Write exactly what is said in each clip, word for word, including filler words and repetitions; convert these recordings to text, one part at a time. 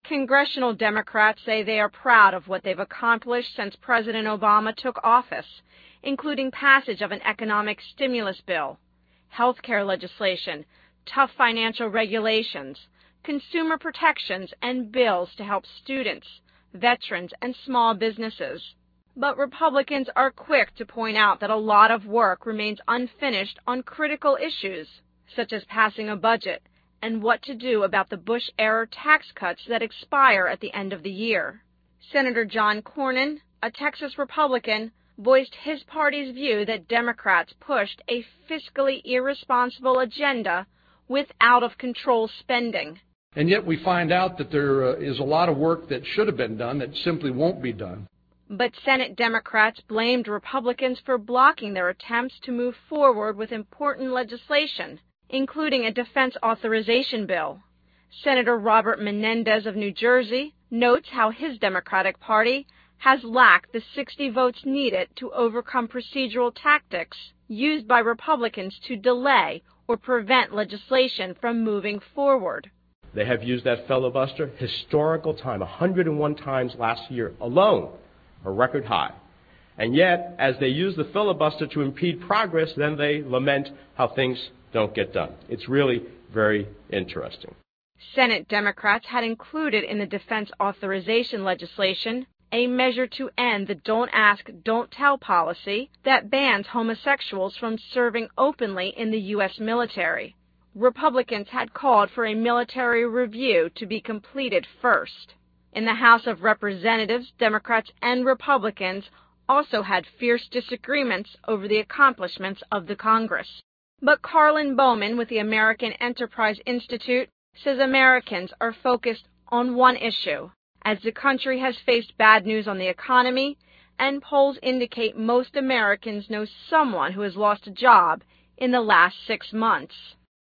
Congressional Democrats say they are proud of what they've accomplished since President Obama took office, including passage of an economic stimulus bill, health care legislation, tough financial regulations, consumer protections, and bills to help students, veterans, and small businesses. But Republicans are quick to point out that a lot of work remains unfinished on critical issues, such as passing a budget and what to do about the Bush-era tax cuts that expire at the end of the year. Senator John Cornyn, a Texas Republican, voiced his party's view that Democrats pushed a fiscally irresponsible agenda with out-of-control spending. And yet we find out that there uh, is a lot of work that should have been done that simply won't be done. But Senate Democrats blamed Republicans for blocking their attempts to move forward with important legislation, including a defense authorization bill. Senator Robert Menendez of New Jersey notes how his Democratic Party has lacked the sixty votes needed to overcome procedural tactics used by Republicans to delay or prevent legislation from moving forward. They have used that filibuster historical time, one hundred and one times last year alone, a record high. And yet, as they use the filibuster to impede progress, then they lament how things don't get done. It's really very interesting. Senate Democrats had included in the defense authorization legislation a measure to end the don't ask, don't tell policy that bans homosexuals from serving openly in the U S military. Republicans had called for a military review to be completed first. In the House of Representatives, Democrats and Republicans also had fierce disagreements over the accomplishments of the Congress. But Carlin Bowman with the American Enterprise Institute says Americans are focused on one issue, as the country has faced bad news on the economy, and polls indicate most Americans know someone who has lost a job in the last six months.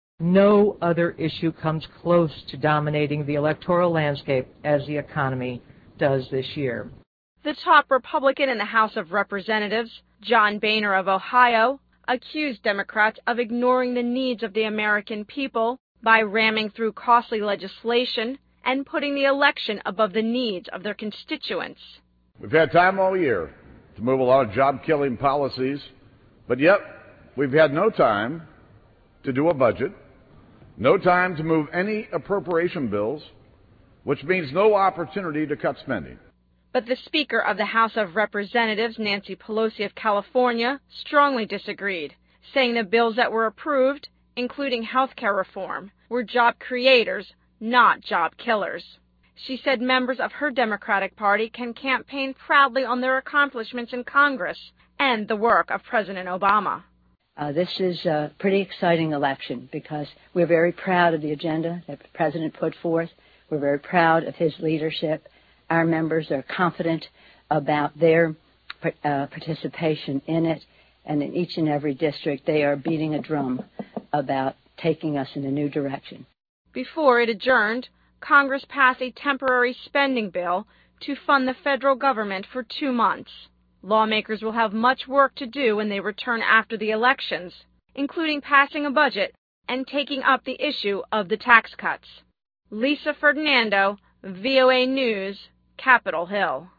No other issue comes close to dominating the electoral landscape as the economy does this year. The top Republican in the House of Representatives, John Boehner of Ohio, accused Democrats of ignoring the needs of the American people by ramming through costly legislation and putting the election above the needs of their constituents. We've had time all year to move a lot of job-killing policies, but yet we've had no time to do a budget, no time to move any appropriation bills, which means no opportunity to cut spending. But the Speaker of the House of Representatives, Nancy Pelosi of California, strongly disagreed, saying the bills that were approved, including health care reform, were job creators, not job killers. She said members of her Democratic Party can campaign proudly on their accomplishments in Congress and the work of President Obama. Uh, this is a pretty exciting election because we're very proud of the agenda that the President put forth. We're very proud of his leadership. Our members are confident about their uh, participation in it, and in each and every district they are beating a drum about taking us in a new direction. Before it adjourned, Congress passed a temporary spending bill to fund the federal government for two months. Lawmakers will have much work to do when they return after the elections, including passing a budget and taking up the issue of the tax cuts. Lisa Ferdinando, V O A News, Capitol Hill.